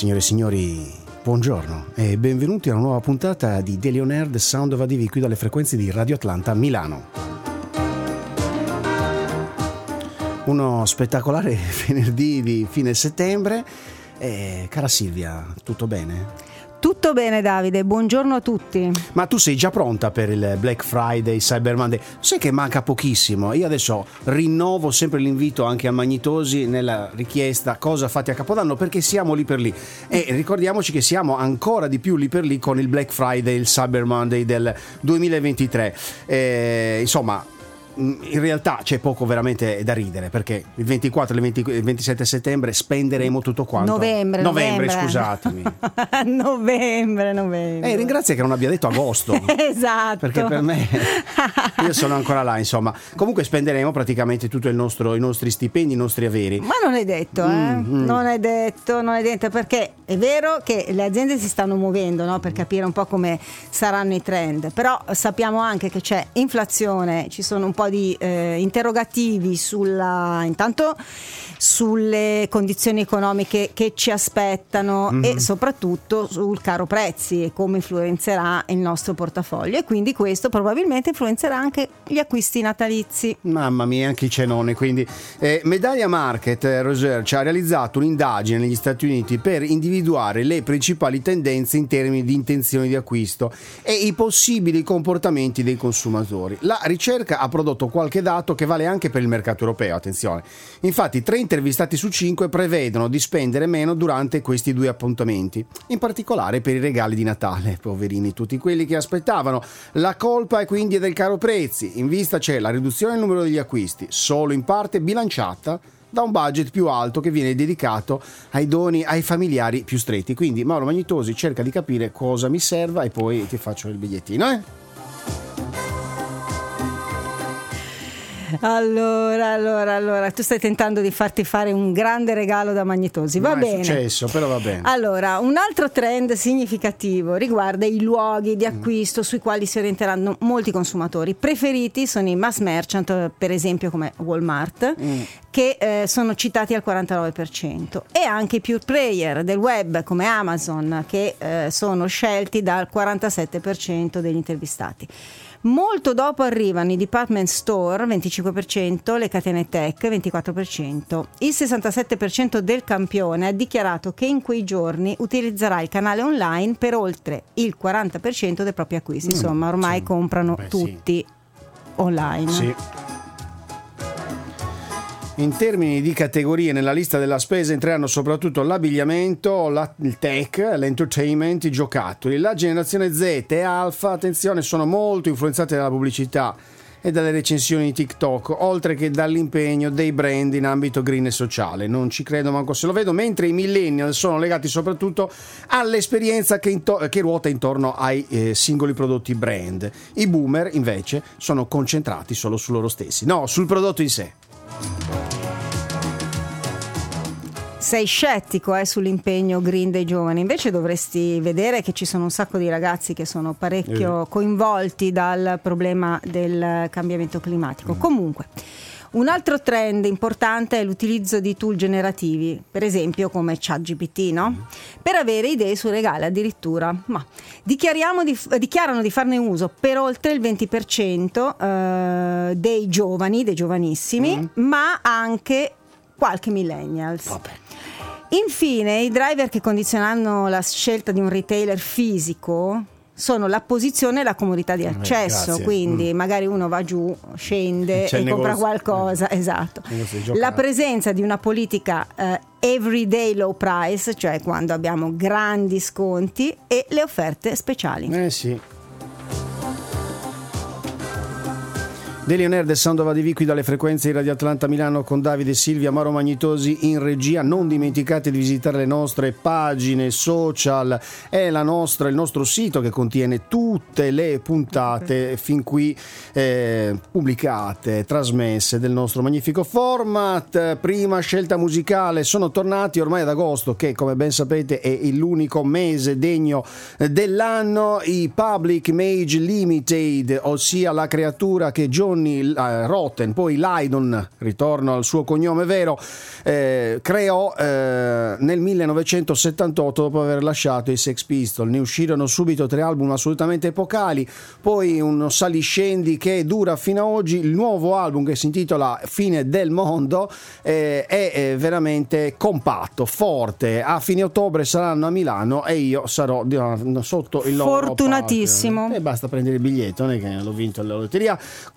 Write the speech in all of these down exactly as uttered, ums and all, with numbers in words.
Signore e signori, buongiorno e benvenuti a una nuova puntata di Daily On Air The Sound of A D V qui dalle frequenze di Radio Atlanta Milano. Uno spettacolare venerdì di fine settembre. Eh, cara Silvia, tutto bene? Tutto bene Davide, buongiorno a tutti. Ma tu sei già pronta per il Black Friday, Cyber Monday? Sai che manca pochissimo. Io adesso rinnovo sempre l'invito anche a Magnitosi nella richiesta cosa fate a Capodanno, perché siamo lì per lì e ricordiamoci che siamo ancora di più lì per lì con il Black Friday, il Cyber Monday del duemilaventitré. Eh, insomma, in realtà c'è poco veramente da ridere, perché il ventiquattro e il ventisette settembre spenderemo tutto quanto. Novembre, novembre, novembre. scusatemi. novembre, novembre. Eh, ringrazia che non abbia detto agosto. Esatto. Perché per me io sono ancora là, insomma. Comunque spenderemo praticamente tutto il nostro, i nostri stipendi, i nostri averi. Ma non è detto, eh? Mm-hmm. Non è detto, non è detto, perché è vero che le aziende si stanno muovendo, no? Per capire un po' come saranno i trend, però sappiamo anche che c'è inflazione, ci sono un po' di eh, interrogativi sulla intanto sulle condizioni economiche che ci aspettano, mm-hmm. e soprattutto sul caro prezzi e come influenzerà il nostro portafoglio, e quindi questo probabilmente influenzerà anche gli acquisti natalizi. Mamma mia, anche i cenoni. Quindi eh, Medaglia Market Research ha realizzato un'indagine negli Stati Uniti per individuare le principali tendenze in termini di intenzioni di acquisto e i possibili comportamenti dei consumatori. La ricerca ha prodotto qualche dato che vale anche per il mercato europeo, attenzione. Infatti tre intervistati su cinque prevedono di spendere meno durante questi due appuntamenti, in particolare per i regali di Natale. Poverini tutti quelli che aspettavano. La colpa è quindi del caro prezzi. In vista c'è la riduzione del numero degli acquisti, solo in parte bilanciata da un budget più alto che viene dedicato ai doni ai familiari più stretti. Quindi Mauro Magnitosi cerca di capire cosa mi serva e poi ti faccio il bigliettino, eh? Allora, allora, allora, tu stai tentando di farti fare un grande regalo da Magnitosi, va bene. È successo, però va bene. Allora, un altro trend significativo riguarda i luoghi di acquisto mm. sui quali si orienteranno molti consumatori. Preferiti sono i mass merchant, per esempio come Walmart, mm. che eh, sono citati al quarantanove per cento, e anche i pure player del web come Amazon, che eh, sono scelti dal quarantasette per cento degli intervistati. Molto dopo arrivano i department store, venticinque per cento, le catene tech, ventiquattro per cento. Il sessantasette per cento del campione ha dichiarato che in quei giorni utilizzerà il canale online per oltre il quaranta per cento dei propri acquisti. Mm, Insomma, ormai sì. comprano Beh, tutti sì. online. Sì. In termini di categorie, nella lista della spesa entreranno soprattutto l'abbigliamento, la, il tech, l'entertainment, i giocattoli. La generazione Z e Alpha, attenzione, sono molto influenzate dalla pubblicità e dalle recensioni di TikTok, oltre che dall'impegno dei brand in ambito green e sociale. Non ci credo manco se lo vedo, mentre i millennial sono legati soprattutto all'esperienza che, into- che ruota intorno ai eh, singoli prodotti brand. I boomer invece sono concentrati solo su loro stessi, no, sul prodotto in sé. Sei scettico eh, sull'impegno green dei giovani, invece dovresti vedere che ci sono un sacco di ragazzi che sono parecchio coinvolti dal problema del cambiamento climatico. Mm. Comunque, un altro trend importante è l'utilizzo di tool generativi, per esempio come ChatGPT, no? Per avere idee su regali addirittura. Ma dichiariamo di, dichiarano di farne uso per oltre il venti per cento eh, dei giovani, dei giovanissimi, mm. ma anche qualche millennials. Vabbè. Infine, i driver che condizionano la scelta di un retailer fisico sono la posizione e la comodità di accesso. Grazie. Quindi mm. magari uno va giù, scende C'è e compra negozio. qualcosa, eh. esatto. La presenza di una politica eh, everyday low price, cioè quando abbiamo grandi sconti, e le offerte speciali. Eh sì. Daily On Air The Sound of A D V qui dalle frequenze di Radio Atlanta Milano con Davide e Silvia, Mauro Magnitosi in regia. Non dimenticate di visitare le nostre pagine social e la nostra, il nostro sito che contiene tutte le puntate fin qui eh, pubblicate, trasmesse del nostro magnifico format. Prima scelta musicale, sono tornati ormai ad agosto, che come ben sapete è l'unico mese degno dell'anno, i Public Image Limited, ossia la creatura che John Johnny uh, Rotten, poi Lydon, ritorno al suo cognome vero, eh, creò eh, nel millenovecentosettantotto, dopo aver lasciato i Sex Pistols. Ne uscirono subito tre album assolutamente epocali, poi uno saliscendi che dura fino a oggi. Il nuovo album, che si intitola Fine del mondo, eh, è, è veramente compatto, forte. A fine ottobre saranno a Milano e io sarò di, sotto il loro fortunatissimo palco. E basta prendere il biglietto, non è che l'ho vinto alla lotteria.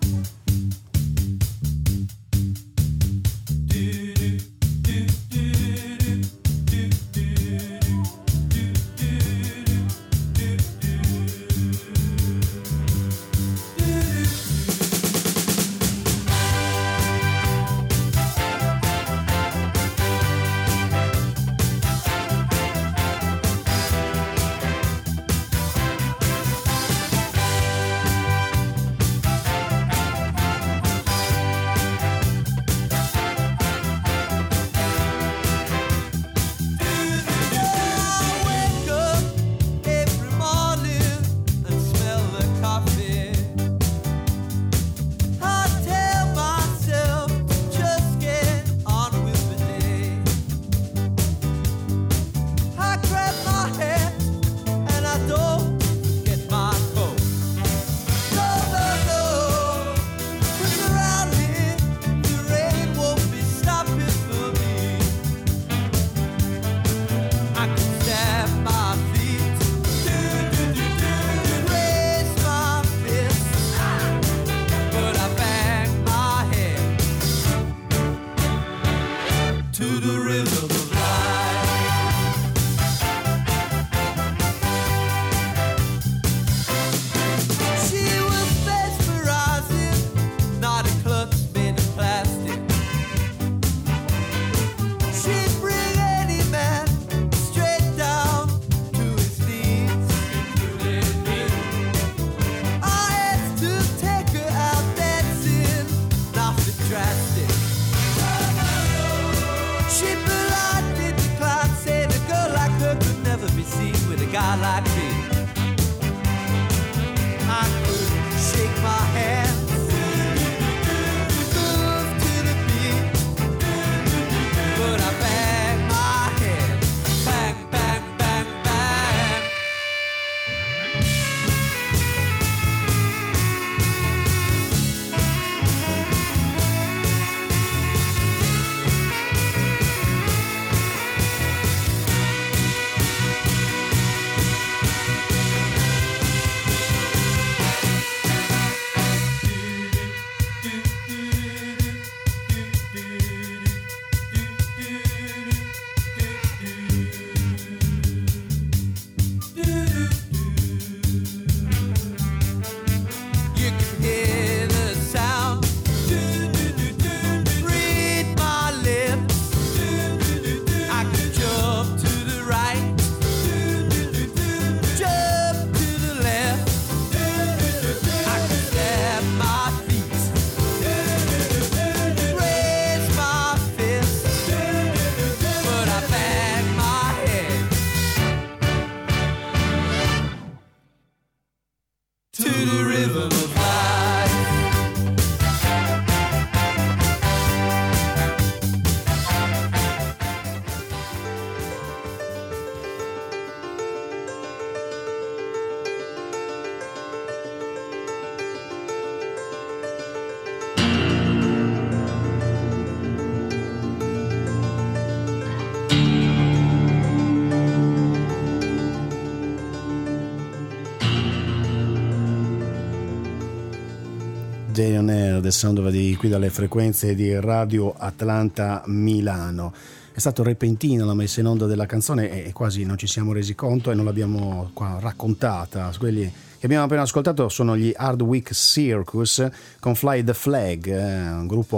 Day on Air, The Sound of the, qui dalle frequenze di Radio Atlanta Milano. È stato repentino la messa in onda della canzone e quasi non ci siamo resi conto e non l'abbiamo qua raccontata. Quelli che abbiamo appena ascoltato sono gli Hardwick Circus con Fly the Flag, eh, un gruppo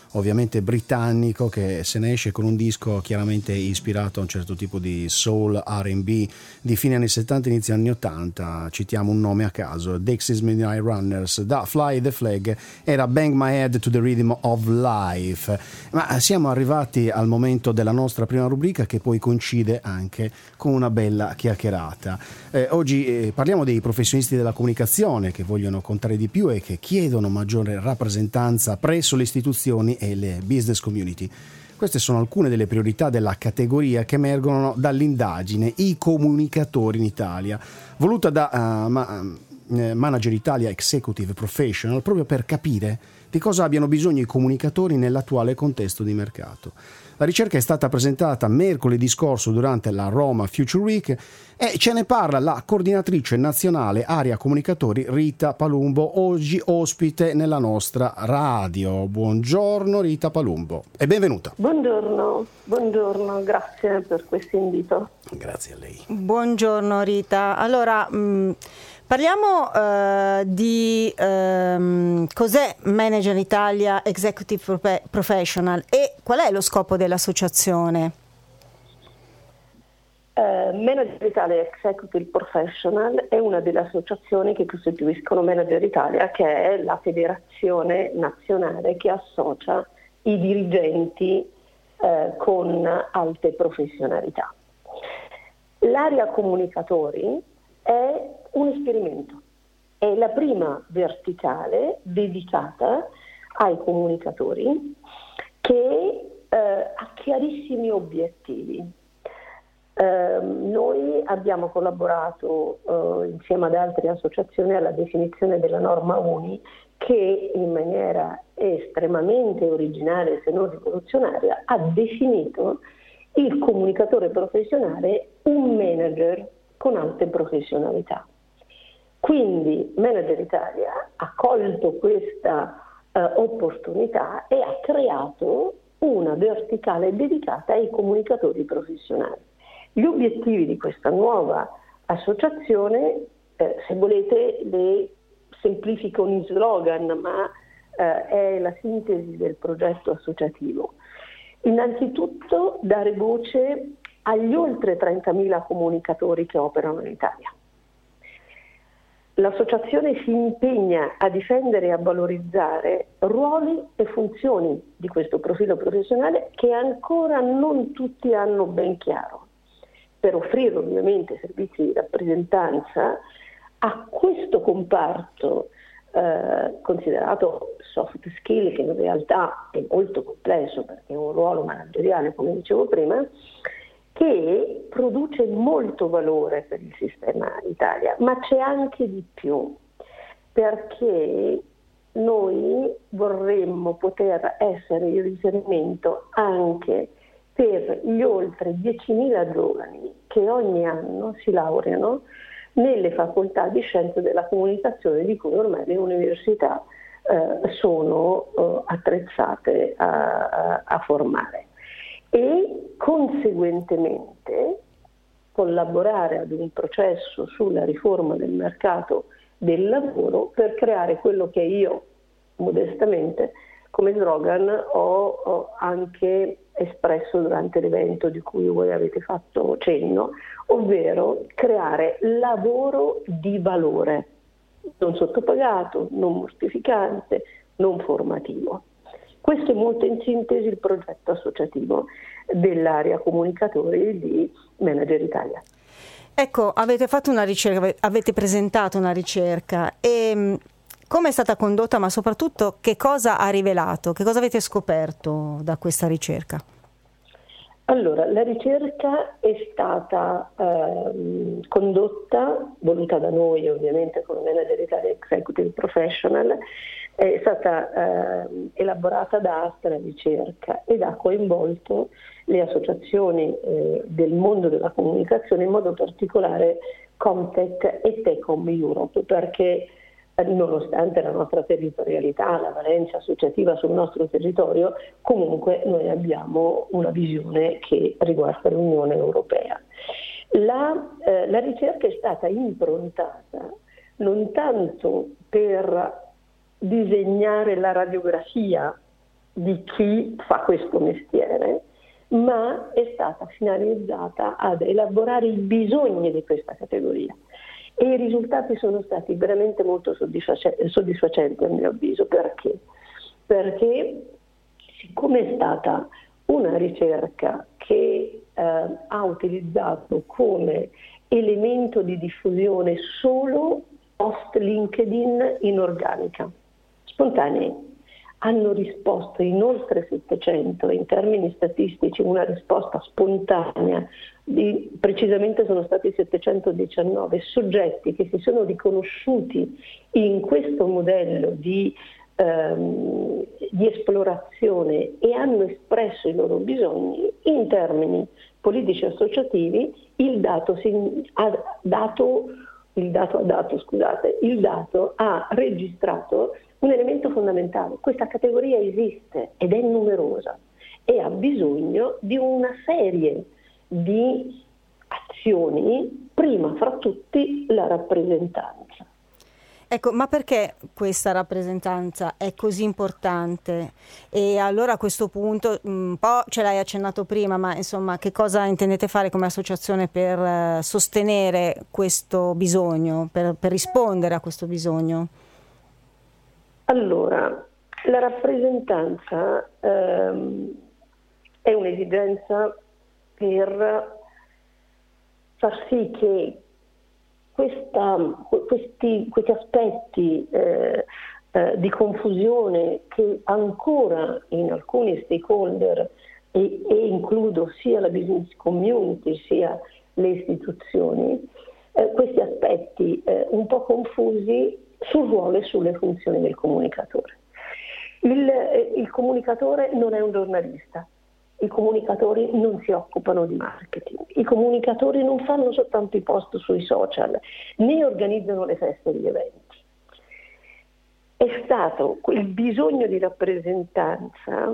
ovviamente britannico, che se ne esce con un disco chiaramente ispirato a un certo tipo di soul R and B di fine anni settanta, inizio anni ottanta. Citiamo un nome a caso: Dexys Midnight Runners. Da Fly the Flag era Bang My Head to the Rhythm of Life. Ma siamo arrivati al momento della nostra prima rubrica, che poi coincide anche con una bella chiacchierata. Eh, oggi eh, parliamo dei professionisti della comunicazione che vogliono contare di più e che chiedono maggiore rappresentanza presso le istituzioni e le business community. Queste sono alcune delle priorità della categoria che emergono dall'indagine I comunicatori in Italia, voluta da uh, ma, uh, Manager Italia Executive Professional, proprio per capire di cosa abbiano bisogno i comunicatori nell'attuale contesto di mercato. La ricerca è stata presentata mercoledì scorso durante la Roma Future Week e ce ne parla la coordinatrice nazionale Area Comunicatori Rita Palumbo, oggi ospite nella nostra radio. Buongiorno Rita Palumbo e benvenuta. Buongiorno, buongiorno, grazie per questo invito. Grazie a lei. Buongiorno Rita. Allora, mh, parliamo uh, di um, cos'è Manager Italia Executive Profe- Professional e qual è lo scopo dell'associazione? Uh, Manager Italia Executive Professional è una delle associazioni che costituiscono Manager Italia, che è la federazione nazionale che associa i dirigenti uh, con alte professionalità. L'area comunicatori è un esperimento, è la prima verticale dedicata ai comunicatori che eh, ha chiarissimi obiettivi. Eh, noi abbiamo collaborato eh, insieme ad altre associazioni alla definizione della norma U N I, che in maniera estremamente originale, se non rivoluzionaria, ha definito il comunicatore professionale un manager con alte professionalità. Quindi Manager Italia ha colto questa uh, opportunità e ha creato una verticale dedicata ai comunicatori professionali. Gli obiettivi di questa nuova associazione, eh, se volete le semplifico in slogan, ma eh, è la sintesi del progetto associativo. Innanzitutto dare voce agli oltre trentamila comunicatori che operano in Italia. L'associazione si impegna a difendere e a valorizzare ruoli e funzioni di questo profilo professionale che ancora non tutti hanno ben chiaro, per offrire ovviamente servizi di rappresentanza a questo comparto eh, considerato soft skill, che in realtà è molto complesso perché è un ruolo manageriale, come dicevo prima, che produce molto valore per il sistema Italia, ma c'è anche di più, perché noi vorremmo poter essere il riferimento anche per gli oltre diecimila giovani che ogni anno si laureano nelle facoltà di scienze della comunicazione, di cui ormai le università eh, sono eh, attrezzate a, a, a formare. E conseguentemente collaborare ad un processo sulla riforma del mercato del lavoro per creare quello che io modestamente come slogan ho, ho anche espresso durante l'evento di cui voi avete fatto cenno, ovvero creare lavoro di valore, non sottopagato, non mortificante, non formativo. Questo è molto in sintesi il progetto associativo dell'area comunicatori di Manager Italia. Ecco, avete fatto una ricerca, avete presentato una ricerca e come è stata condotta, ma soprattutto che cosa ha rivelato, che cosa avete scoperto da questa ricerca? Allora, la ricerca è stata eh, condotta, voluta da noi ovviamente come Manager Italia Executive Professional, è stata eh, elaborata da Astra Ricerca ed ha coinvolto le associazioni eh, del mondo della comunicazione, in modo particolare Comtech e Tecom Europe, perché nonostante la nostra territorialità, la valenza associativa sul nostro territorio, comunque noi abbiamo una visione che riguarda l'Unione Europea. La, eh, la ricerca è stata improntata non tanto per disegnare la radiografia di chi fa questo mestiere, ma è stata finalizzata ad elaborare i bisogni di questa categoria. E i risultati sono stati veramente molto soddisfacenti, a mio avviso. Perché? Perché siccome è stata una ricerca che eh, ha utilizzato come elemento di diffusione solo post LinkedIn in organica, spontanei, hanno risposto in oltre settecento, in termini statistici una risposta spontanea, di, precisamente sono stati settecentodiciannove soggetti che si sono riconosciuti in questo modello di, ehm, di esplorazione e hanno espresso i loro bisogni in termini politici associativi. Il dato, ha dato, il dato ha dato, scusate, il dato ha registrato un elemento fondamentale: questa categoria esiste ed è numerosa e ha bisogno di una serie di azioni, prima fra tutti la rappresentanza. Ecco, ma perché questa rappresentanza è così importante? E allora a questo punto, un po' ce l'hai accennato prima, ma insomma, che cosa intendete fare come associazione per sostenere questo bisogno, per, per rispondere a questo bisogno? Allora, la rappresentanza ehm, è un'esigenza per far sì che questa, questi, questi aspetti eh, eh, di confusione che ancora in alcuni stakeholder, e, e includo sia la business community sia le istituzioni, eh, questi aspetti eh, un po' confusi sul ruolo e sulle funzioni del comunicatore. Il, il comunicatore non è un giornalista, i comunicatori non si occupano di marketing, i comunicatori non fanno soltanto i post sui social, né organizzano le feste e gli eventi. È stato il bisogno di rappresentanza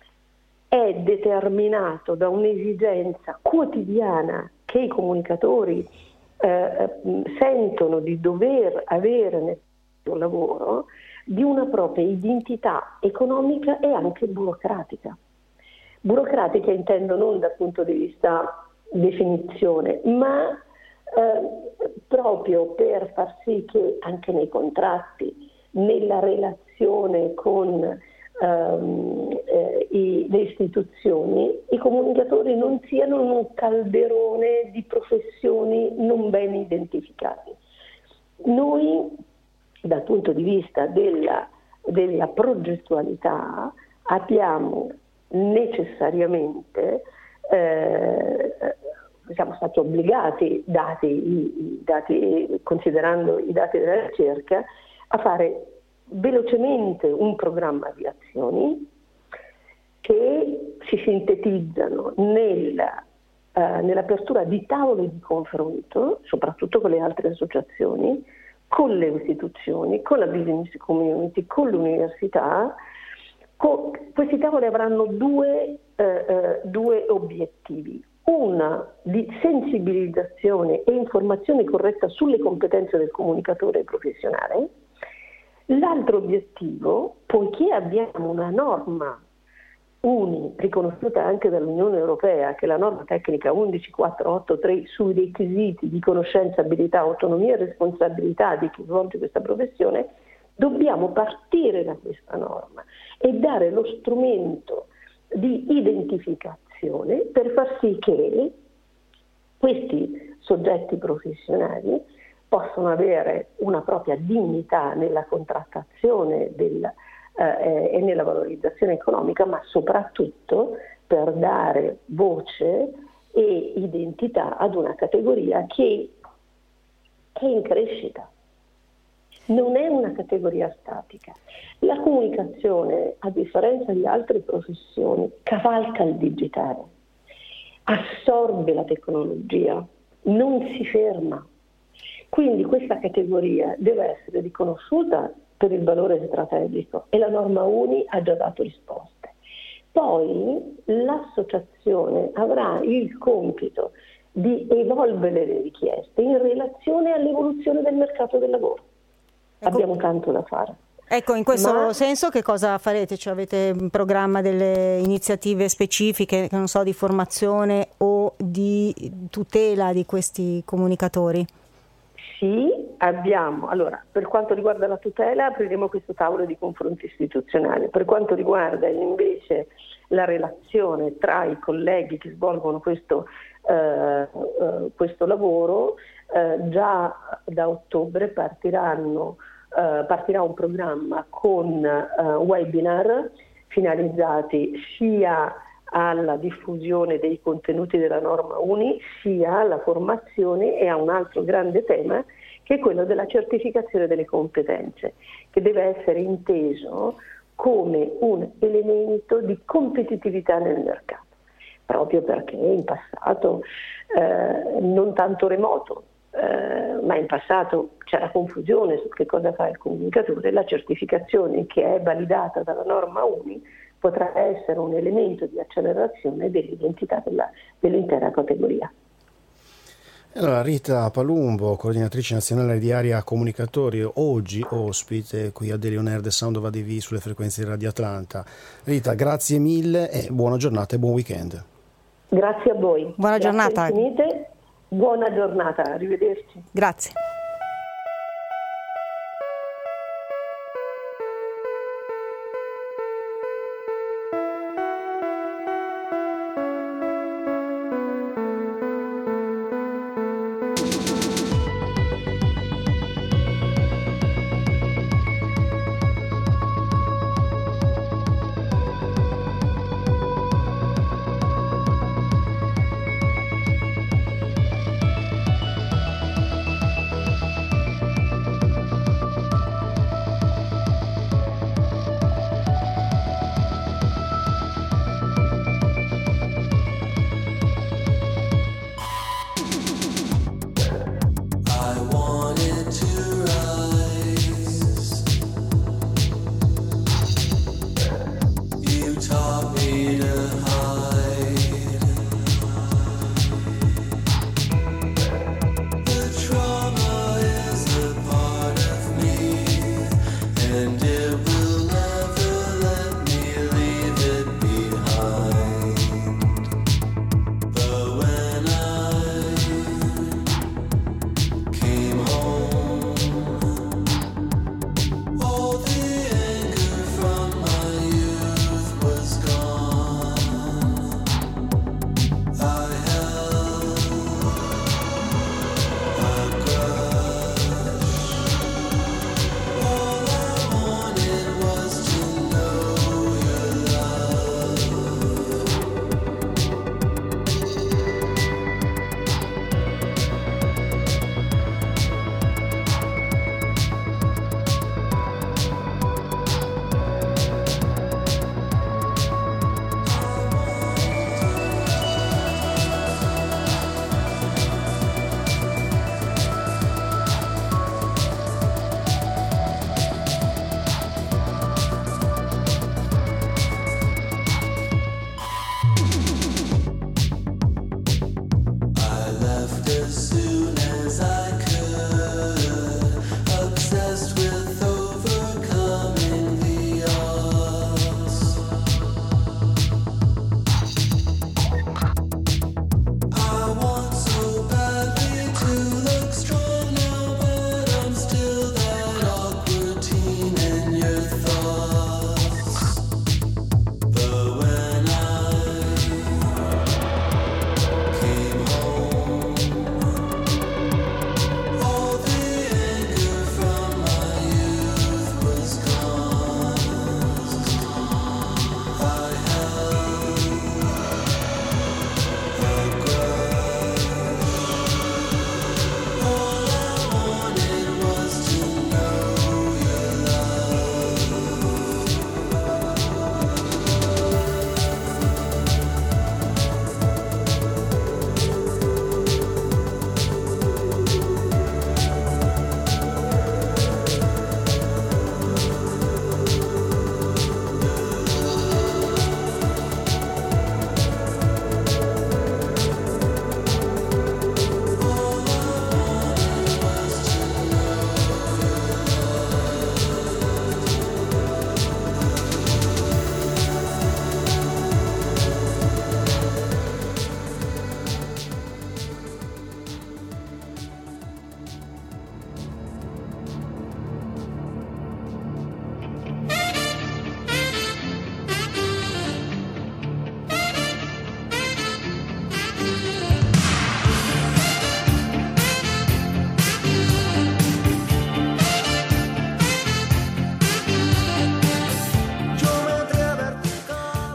è determinato da un'esigenza quotidiana che i comunicatori eh, sentono di dover avere nel loro lavoro, di una propria identità economica e anche burocratica. Burocratica intendo non dal punto di vista definizione, ma eh, proprio per far sì che anche nei contratti, nella relazione con ehm, eh, i, le istituzioni, i comunicatori non siano un calderone di professioni non ben identificate. Noi, dal punto di vista della, della progettualità, abbiamo necessariamente eh, siamo stati obbligati, dati i, i dati, considerando i dati della ricerca, a fare velocemente un programma di azioni che si sintetizzano nella, eh, nell'apertura di tavoli di confronto, soprattutto con le altre associazioni, con le istituzioni, con la business community, con l'università. Co- questi tavoli avranno due, eh, eh, due obiettivi: una di sensibilizzazione e informazione corretta sulle competenze del comunicatore professionale. L'altro obiettivo, poiché abbiamo una norma uni riconosciuta anche dall'Unione Europea, che è la norma tecnica undici quattrocentoottantatré sui requisiti di conoscenza, abilità, autonomia e responsabilità di chi svolge questa professione, dobbiamo partire da questa norma e dare lo strumento di identificazione per far sì che questi soggetti professionali possano avere una propria dignità nella contrattazione del, eh, e nella valorizzazione economica, ma soprattutto per dare voce e identità ad una categoria che è in crescita. Non è una categoria statica. La comunicazione, a differenza di altre professioni, cavalca il digitale, assorbe la tecnologia, non si ferma. Quindi questa categoria deve essere riconosciuta per il valore strategico e la norma Uni ha già dato risposte. Poi l'associazione avrà il compito di evolvere le richieste in relazione all'evoluzione del mercato del lavoro. Ecco. Abbiamo tanto da fare. Ecco, in questo Ma, senso che cosa farete? Cioè, avete in programma delle iniziative specifiche, che non so, di formazione o di tutela di questi comunicatori? Sì, abbiamo. Allora, per quanto riguarda la tutela, apriremo questo tavolo di confronto istituzionale. Per quanto riguarda invece la relazione tra i colleghi che svolgono questo, eh, eh, questo lavoro, eh, già da ottobre partiranno Uh, partirà un programma con uh, webinar finalizzati sia alla diffusione dei contenuti della norma UNI sia alla formazione e a un altro grande tema che è quello della certificazione delle competenze, che deve essere inteso come un elemento di competitività nel mercato, proprio perché in passato eh, non tanto remoto, Uh, ma in passato c'era confusione su che cosa fa il comunicatore. La certificazione, che è validata dalla norma UNI, potrà essere un elemento di accelerazione dell'identità della, dell'intera categoria. Allora, Rita Palumbo, coordinatrice nazionale di Area Comunicatori, oggi ospite qui a Daily On Air The Sound of A D V sulle frequenze di Radio Atlanta. Rita, grazie mille e buona giornata e buon weekend. Grazie a voi. Buona Grazie giornata. Infinite. Buona giornata, arrivederci. Grazie.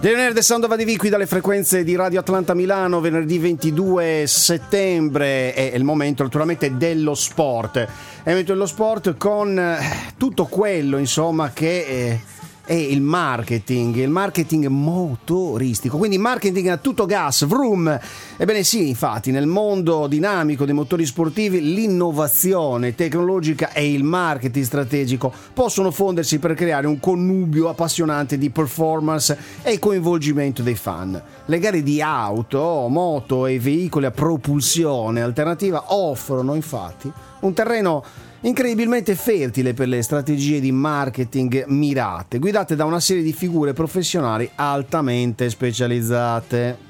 Leonardo Sandova di V qui dalle frequenze di Radio Atlanta Milano, venerdì ventidue settembre, è il momento naturalmente dello sport, è il momento dello sport con tutto quello insomma che è, è il marketing, il marketing motoristico, quindi marketing a tutto gas, vroom. Ebbene sì, infatti nel mondo dinamico dei motori sportivi l'innovazione tecnologica e il marketing strategico possono fondersi per creare un connubio appassionante di performance e coinvolgimento dei fan. Le gare di auto, moto e veicoli a propulsione alternativa offrono infatti un terreno incredibilmente fertile per le strategie di marketing mirate, guidate da una serie di figure professionali altamente specializzate.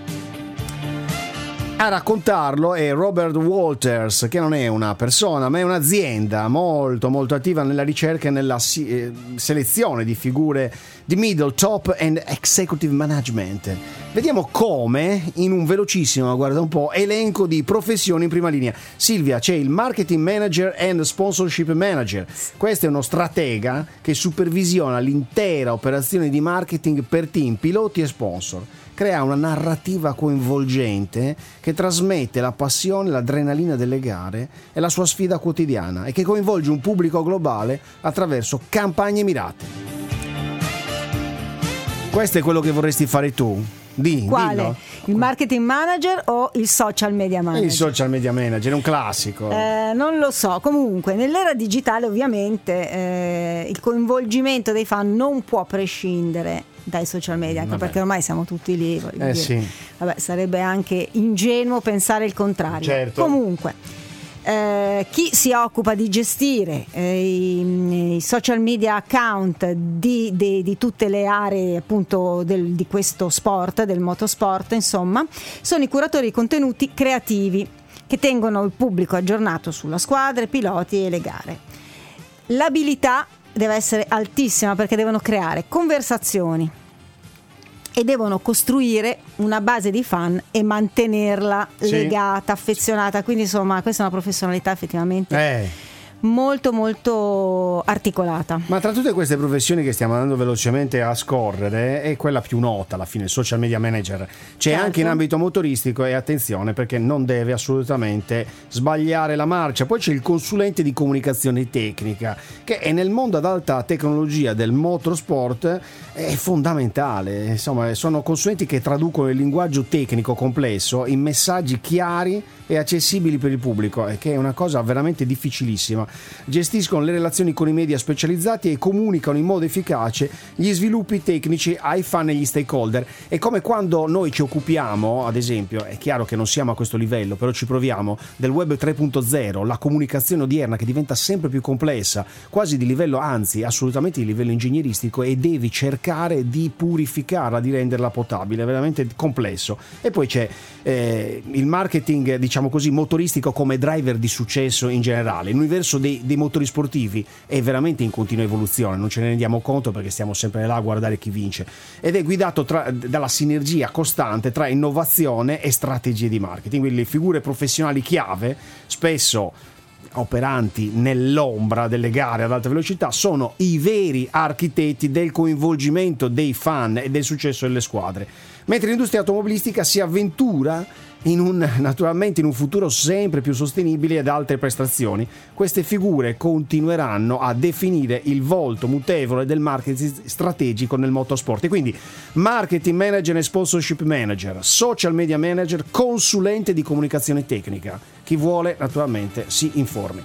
A raccontarlo è Robert Walters, che non è una persona ma è un'azienda molto molto attiva nella ricerca e nella si- eh, selezione di figure di middle, top and executive management. Vediamo come in un velocissimo, guarda un po', elenco di professioni in prima linea. Silvia, c'è il marketing manager and sponsorship manager. Questo è uno stratega che supervisiona l'intera operazione di marketing per team, piloti e sponsor. Crea una narrativa coinvolgente che trasmette la passione, l'adrenalina delle gare e la sua sfida quotidiana e che coinvolge un pubblico globale attraverso campagne mirate. Questo è quello che vorresti fare tu? Di, Quale? Dillo. Il marketing manager o il social media manager? Il social media manager è un classico. Eh, non lo so, comunque nell'era digitale ovviamente eh, il coinvolgimento dei fan non può prescindere dai social media, anche Vabbè. perché ormai siamo tutti lì, voglio Eh dire. sì. Vabbè, sarebbe anche ingenuo pensare il contrario. Certo. Comunque eh, chi si occupa di gestire eh, i, i social media account di, di, di tutte le aree appunto del, di questo sport, del motorsport, insomma, sono i curatori di contenuti creativi che tengono il pubblico aggiornato sulla squadra, i piloti e le gare. L'abilità deve essere altissima perché devono creare conversazioni e devono costruire una base di fan e mantenerla Sì. legata, affezionata. Quindi insomma questa è una professionalità effettivamente Eh. molto molto articolata. Ma tra tutte queste professioni che stiamo andando velocemente a scorrere è quella più nota alla fine, il social media manager. C'è Certo. anche in ambito motoristico e attenzione perché non deve assolutamente sbagliare la marcia. Poi c'è il consulente di comunicazione tecnica che è nel mondo ad alta tecnologia del motorsport è fondamentale. Insomma, sono consulenti che traducono il linguaggio tecnico complesso in messaggi chiari e accessibili per il pubblico, che è una cosa veramente difficilissima. Gestiscono le relazioni con i media specializzati e comunicano in modo efficace gli sviluppi tecnici ai fan e agli stakeholder. È come quando noi ci occupiamo, ad esempio, è chiaro che non siamo a questo livello, però ci proviamo, del web tre punto zero, la comunicazione odierna che diventa sempre più complessa, quasi di livello, anzi assolutamente di livello ingegneristico, e devi cercare di purificarla, di renderla potabile, è veramente complesso. E poi c'è eh, il marketing, diciamo così, motoristico come driver di successo in generale. L'universo dei, dei motori sportivi è veramente in continua evoluzione, non ce ne rendiamo conto perché stiamo sempre là a guardare chi vince, ed è guidato tra, dalla sinergia costante tra innovazione e strategie di marketing. Quindi le figure professionali chiave, spesso operanti nell'ombra delle gare ad alta velocità, sono i veri architetti del coinvolgimento dei fan e del successo delle squadre, mentre l'industria automobilistica si avventura in un, naturalmente in un futuro sempre più sostenibile ad alte prestazioni. Queste figure continueranno a definire il volto mutevole del marketing strategico nel motorsport. E quindi marketing manager e sponsorship manager, social media manager, consulente di comunicazione tecnica. Chi vuole naturalmente si informi.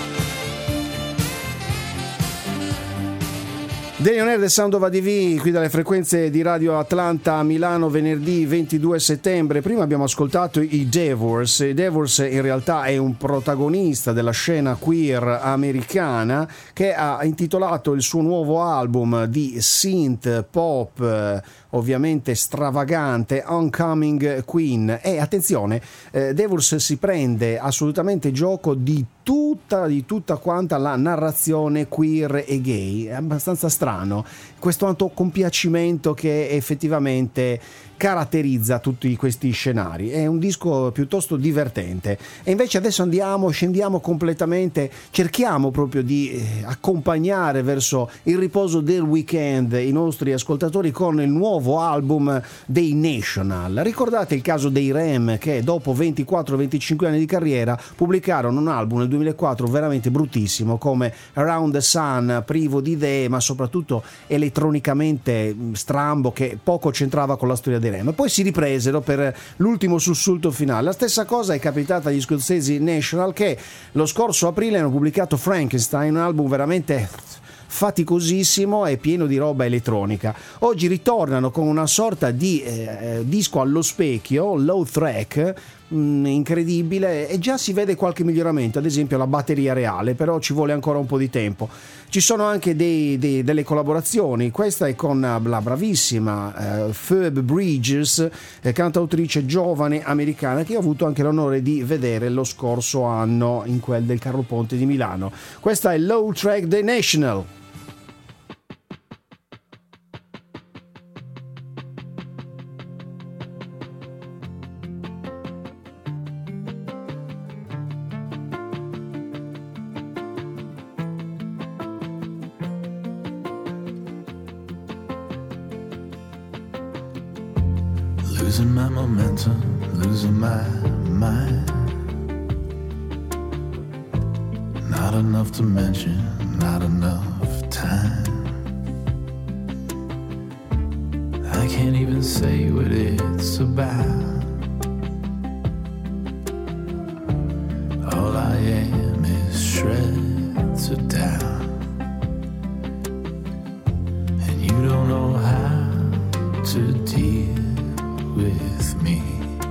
Leonardo Sandova di V qui dalle frequenze di Radio Atlanta Milano, venerdì ventidue settembre. Prima abbiamo ascoltato i Devors. I Devors in realtà è un protagonista della scena queer americana che ha intitolato il suo nuovo album di synth pop, ovviamente stravagante, Oncoming Queen. E attenzione, eh, Devors si prende assolutamente gioco di tutta, di tutta quanta la narrazione queer e gay. È abbastanza strano questo autocompiacimento che effettivamente caratterizza tutti questi scenari. È un disco piuttosto divertente, e invece adesso andiamo, scendiamo completamente, cerchiamo proprio di eh, accompagnare verso il riposo del weekend i nostri ascoltatori con il nuovo album dei National. Ricordate il caso dei Rem, che dopo ventiquattro venticinque anni di carriera pubblicarono un album nel duemilaquattro veramente bruttissimo come Around the Sun, privo di idee ma soprattutto elettronicamente strambo, che poco c'entrava con la storia dei Rem. Poi si ripresero per l'ultimo sussulto finale. La stessa cosa è capitata agli scozzesi National, che lo scorso aprile hanno pubblicato Frankenstein, un album veramente faticosissimo e pieno di roba elettronica. Oggi ritornano con una sorta di eh, disco allo specchio, low track, mh, incredibile, e già si vede qualche miglioramento, ad esempio la batteria reale, però ci vuole ancora un po' di tempo. Ci sono anche dei, dei, delle collaborazioni, questa è con la bravissima eh, Phoebe Bridgers, eh, cantautrice giovane americana, che ho avuto anche l'onore di vedere lo scorso anno in quel del Carlo Ponte di Milano. Questa è Low Track The National. Losing my momentum, losing my mind. Not enough to mention, not enough time. I can't even say what it's about. All I am is shreds of doubt. And you don't know how to deal with me.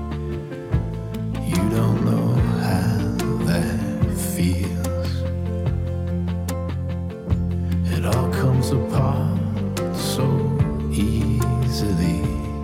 You don't know how that feels. It all comes apart so easily,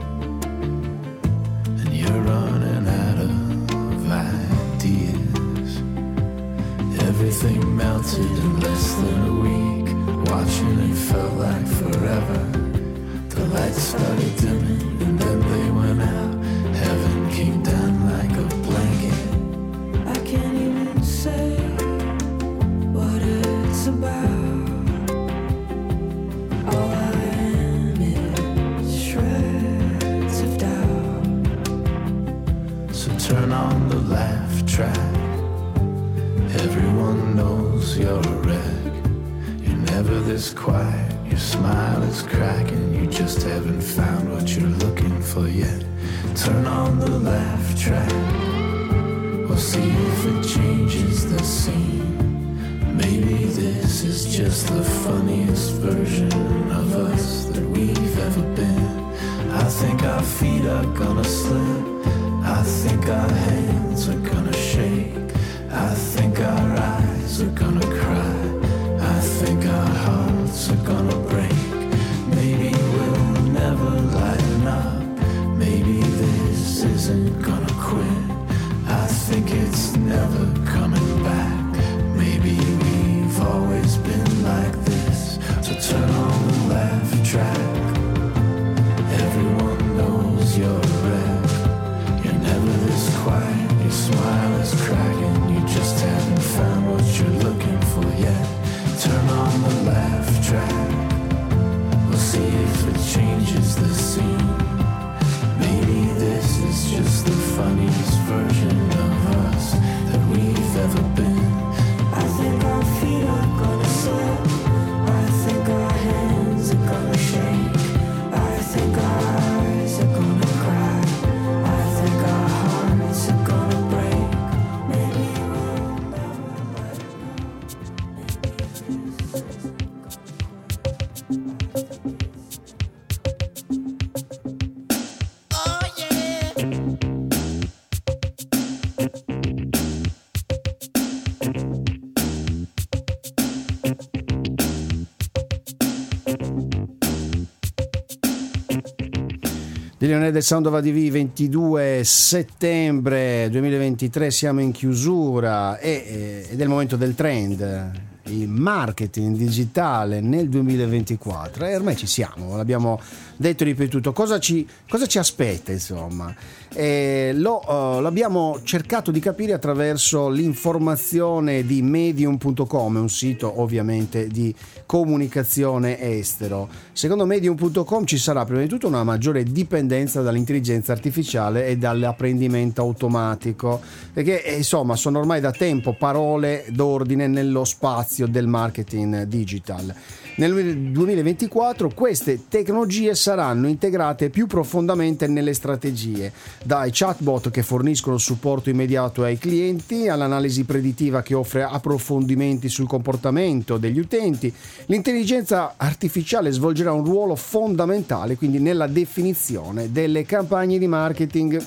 and you're running out of ideas. Everything melted in less than a week. Watching it felt like forever. The lights started dimming and then they went out. Heaven came down like a blanket. I can't even say what it's about. All I am is shreds of doubt. So turn on the laugh track. Everyone knows you're a wreck. You're never this quiet. Your smile is cracking, you just haven't found what you're looking for yet. Turn on the laugh track, we'll see if it changes the scene. Maybe this is just the funniest version of us that we've ever been. I think our feet are gonna slip, I think our hands are gonna shake, I think our eyes are gonna cry, I think our hearts are gonna break. Maybe we'll never lighten up. Maybe this isn't gonna quit. I think it's never coming back. Maybe we've always been like this. So turn on the laugh track. Everyone knows you're a wreck. You're never this quiet. Your smile is cracking. You just haven't found what you're looking for yet. Turn on the laugh track. We'll see if it changes the scene. Maybe this is just the funniest version of us that we've ever been. I think our feet are gonna slip. I think our hands are gonna shake. I think our eyes are gonna cry. I think our hearts are gonna break. Maybe we'll never let Del Sound of A D V, ventidue settembre duemilaventitré, siamo in chiusura e, ed è il momento del trend, il marketing digitale nel duemilaventiquattro, e ormai ci siamo, l'abbiamo detto e ripetuto. Cosa ci, cosa ci aspetta, insomma? Eh, lo, uh, l'abbiamo cercato di capire attraverso l'informazione di medium punto com, un sito ovviamente di comunicazione estero. Secondo medium punto com ci sarà prima di tutto una maggiore dipendenza dall'intelligenza artificiale e dall'apprendimento automatico, perché eh, insomma sono ormai da tempo parole d'ordine nello spazio del marketing digital. Nel duemilaventiquattro queste tecnologie saranno integrate più profondamente nelle strategie, dai chatbot che forniscono supporto immediato ai clienti, all'analisi predittiva che offre approfondimenti sul comportamento degli utenti. L'intelligenza artificiale svolgerà un ruolo fondamentale quindi nella definizione delle campagne di marketing.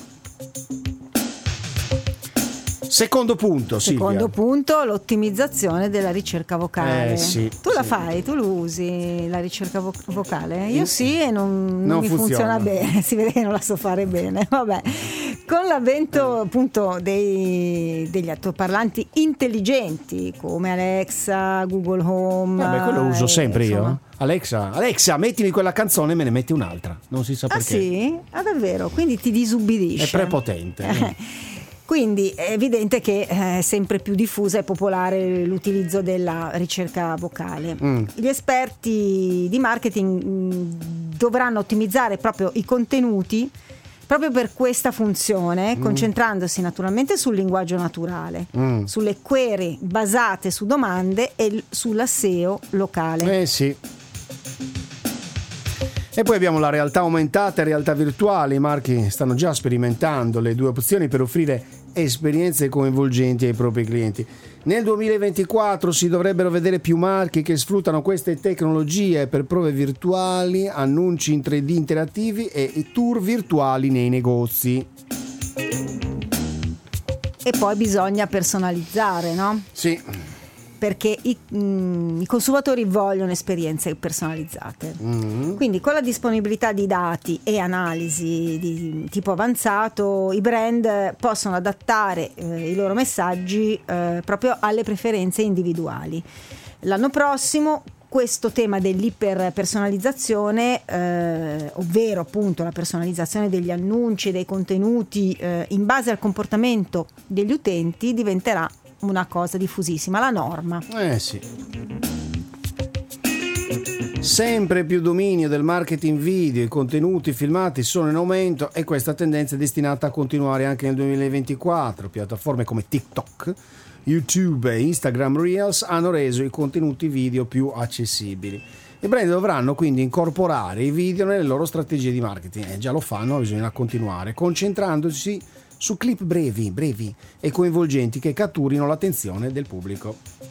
Secondo punto, Secondo Silvia. punto, l'ottimizzazione della ricerca vocale. Eh, sì, tu la sì. fai, tu lo usi la ricerca vo- vocale? Io sì e non, non, Non mi funziona. funziona bene, si vede che non la so fare bene. Vabbè, con l'avvento appunto dei, degli altoparlanti intelligenti come Alexa, Google Home. Vabbè, quello uso eh, sempre insomma. io. Alexa, Alexa, mettimi quella canzone e me ne metti un'altra. Non si sa Ah perché. sì? Ah davvero? Quindi ti disubbidisce. È prepotente. eh. Quindi è evidente che è sempre più diffusa e popolare l'utilizzo della ricerca vocale. Mm. Gli esperti di marketing mh, dovranno ottimizzare proprio i contenuti proprio per questa funzione, mm. concentrandosi naturalmente sul linguaggio naturale, mm. sulle query basate su domande e l- sulla S E O locale. Eh sì. E poi abbiamo la realtà aumentata e realtà virtuale. I marchi stanno già sperimentando le due opzioni per offrire esperienze coinvolgenti ai propri clienti. Nel duemilaventiquattro si dovrebbero vedere più marchi che sfruttano queste tecnologie per prove virtuali, annunci in tre D interattivi e tour virtuali nei negozi. E poi bisogna personalizzare, no? Sì. Perché i, mh, i consumatori vogliono esperienze personalizzate. Mm-hmm. Quindi con la disponibilità di dati e analisi di tipo avanzato, i brand possono adattare eh, i loro messaggi eh, proprio alle preferenze individuali. L'anno prossimo questo tema dell'iperpersonalizzazione, eh, ovvero appunto la personalizzazione degli annunci e dei contenuti eh, in base al comportamento degli utenti, diventerà una cosa diffusissima, la norma. Eh sì. Sempre più dominio del marketing video, i contenuti filmati sono in aumento e questa tendenza è destinata a continuare anche nel duemilaventiquattro. Piattaforme come TikTok, YouTube e Instagram Reels hanno reso i contenuti video più accessibili. I brand dovranno quindi incorporare i video nelle loro strategie di marketing. Eh, già lo fanno, bisogna continuare, concentrandosi su clip brevi, brevi e coinvolgenti che catturino l'attenzione del pubblico.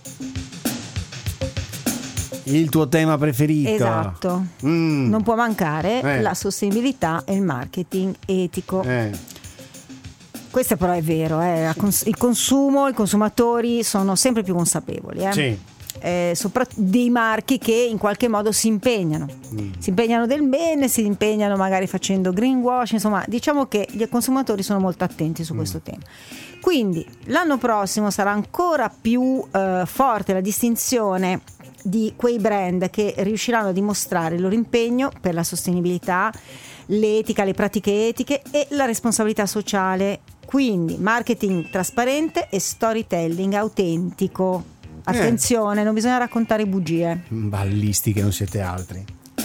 Il tuo tema preferito. Esatto. Mm. Non può mancare eh. la sostenibilità e il marketing etico. Eh. Questo però è vero, eh. Il consumo, i consumatori sono sempre più consapevoli. Eh. Sì. Eh, soprattutto dei marchi che in qualche modo si impegnano mm. si impegnano del bene, si impegnano magari facendo greenwashing, insomma diciamo che gli consumatori sono molto attenti su mm. questo tema. Quindi l'anno prossimo sarà ancora più eh, forte la distinzione di quei brand che riusciranno a dimostrare il loro impegno per la sostenibilità, l'etica, le pratiche etiche e la responsabilità sociale. Quindi marketing trasparente e storytelling autentico. Attenzione, eh. non bisogna raccontare bugie. Ballisti che non siete altri.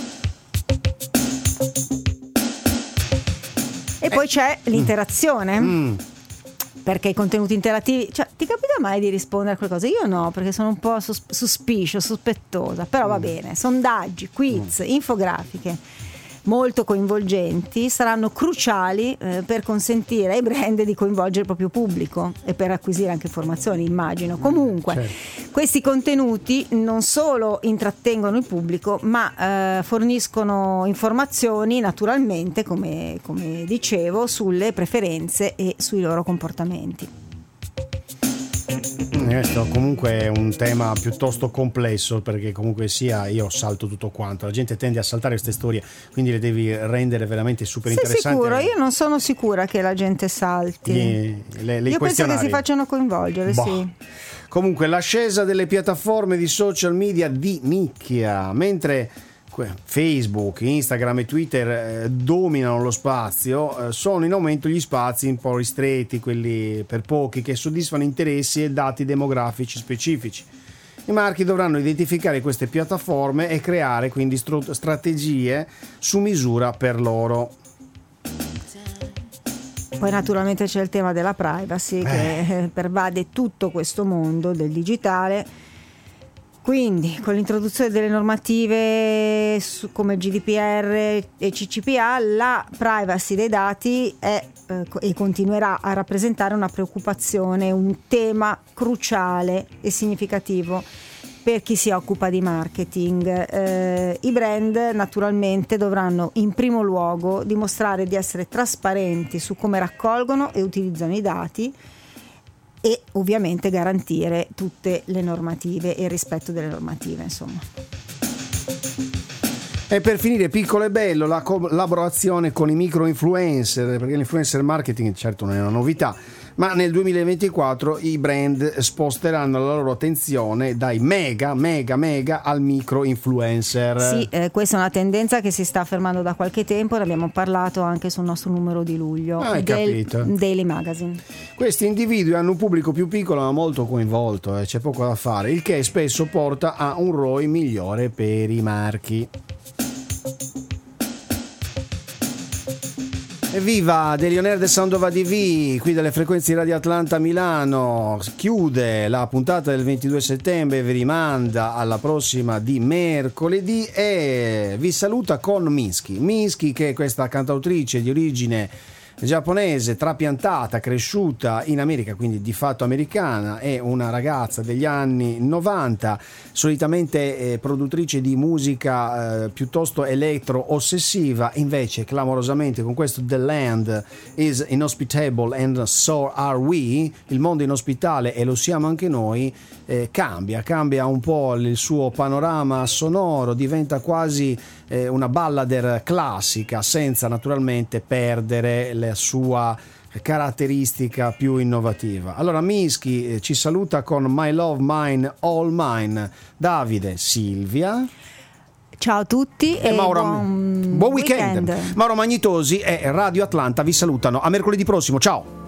E eh. poi c'è l'interazione. Mm. Perché i contenuti interattivi, cioè, ti capita mai di rispondere a qualcosa? Io no, perché sono un po' sus- suspicious, sospettosa, però mm. va bene. Sondaggi, quiz, mm. infografiche molto coinvolgenti saranno cruciali eh, per consentire ai brand di coinvolgere il proprio pubblico e per acquisire anche informazioni, immagino. Comunque certo. Questi contenuti non solo intrattengono il pubblico, ma eh, forniscono informazioni naturalmente, come, come dicevo, sulle preferenze e sui loro comportamenti. Questo comunque è un tema piuttosto complesso, perché comunque sia io salto tutto quanto, la gente tende a saltare queste storie, quindi le devi rendere veramente super Sei interessanti. Sicuro? Io non sono sicura che la gente salti. Le, le, le io penso che si facciano coinvolgere, boh. sì. Comunque l'ascesa delle piattaforme di social media di nicchia, mentre Facebook, Instagram e Twitter eh, dominano lo spazio, eh, sono in aumento gli spazi un po' ristretti, quelli per pochi, che soddisfano interessi e dati demografici specifici. I marchi dovranno identificare queste piattaforme e creare quindi stro- strategie su misura per loro. Poi naturalmente c'è il tema della privacy eh. che pervade tutto questo mondo del digitale. Quindi con l'introduzione delle normative su, come G D P R e C C P A, la privacy dei dati è eh, e continuerà a rappresentare una preoccupazione, un tema cruciale e significativo per chi si occupa di marketing. Eh, I brand naturalmente dovranno in primo luogo dimostrare di essere trasparenti su come raccolgono e utilizzano i dati e ovviamente garantire tutte le normative e il rispetto delle normative, insomma. E per finire, piccolo e bello, la collaborazione con i micro influencer, perché l'influencer marketing certo non è una novità, ma nel duemilaventiquattro i brand sposteranno la loro attenzione dai mega, mega, mega al micro influencer. Sì, eh, questa è una tendenza che si sta affermando da qualche tempo, ne abbiamo parlato anche sul nostro numero di luglio Hai del capito. Daily Magazine. Questi individui hanno un pubblico più piccolo ma molto coinvolto, eh, c'è poco da fare, il che spesso porta a un R O I migliore per i marchi. Evviva, degli On Air del Sound of A D V, qui dalle frequenze di Radio Atlanta Milano. Chiude la puntata del ventidue settembre, vi rimanda alla prossima di mercoledì e vi saluta con Minsky. Minsky, che è questa cantautrice di origine giapponese, trapiantata, cresciuta in America, quindi di fatto americana, è una ragazza degli anni novanta, solitamente eh, produttrice di musica eh, piuttosto elettro ossessiva, invece clamorosamente con questo The Land is Inhospitable and So Are We, il mondo inospitale e lo siamo anche noi, eh, cambia, cambia un po' il suo panorama sonoro, diventa quasi eh, una ballader classica, senza naturalmente perdere la sua caratteristica più innovativa. Allora Minsky eh, ci saluta con My Love Mine All Mine. Davide, Silvia, ciao a tutti e, e Mauro, buon, buon weekend. weekend. Mauro Magnitosi e Radio Atlanta vi salutano, a mercoledì prossimo, ciao.